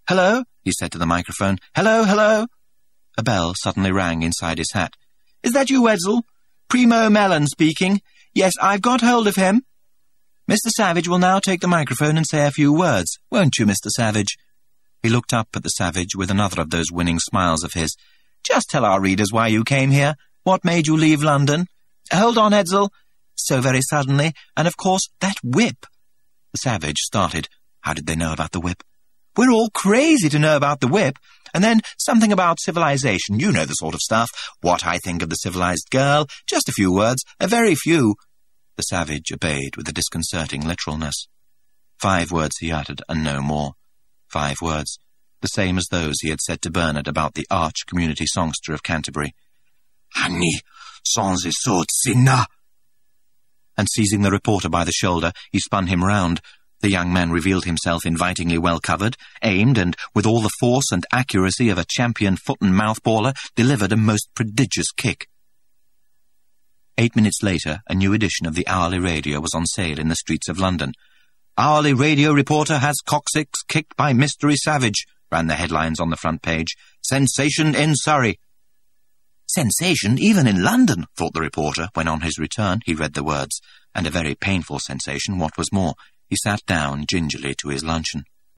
Hello, he said to the microphone. Hello, hello. A bell suddenly rang inside his hat. Is that you, Edsel? Primo Mellon speaking. Yes, I've got hold of him. Mr. Savage will now take the microphone and say a few words. Won't you, Mr. Savage? He looked up at the Savage with another of those winning smiles of his. Just tell our readers why you came here. What made you leave London? Hold on, Edsel. So very suddenly. And of course, that whip. The Savage started. How did they know about the whip? We're all crazy to know about the whip. And then something about civilization. You know the sort of stuff. What I think of the civilized girl. Just a few words. A very few. The Savage obeyed with a disconcerting literalness. 5 words he uttered, and no more. 5 words. The same as those he had said to Bernard about the arch community songster of Canterbury. Honey, sans sort sinna. And seizing the reporter by the shoulder, he spun him round. The young man revealed himself invitingly well covered, aimed, and with all the force and accuracy of a champion foot and mouth baller, delivered a most prodigious kick. 8 minutes later, a new edition of the Hourly Radio was on sale in the streets of London. Hourly Radio reporter has coccyx kicked by Mystery Savage, ran the headlines on the front page. Sensation in Surrey. Sensation even in London, thought the reporter, when on his return he read the words. And a very painful sensation, what was more. He sat down gingerly to his luncheon.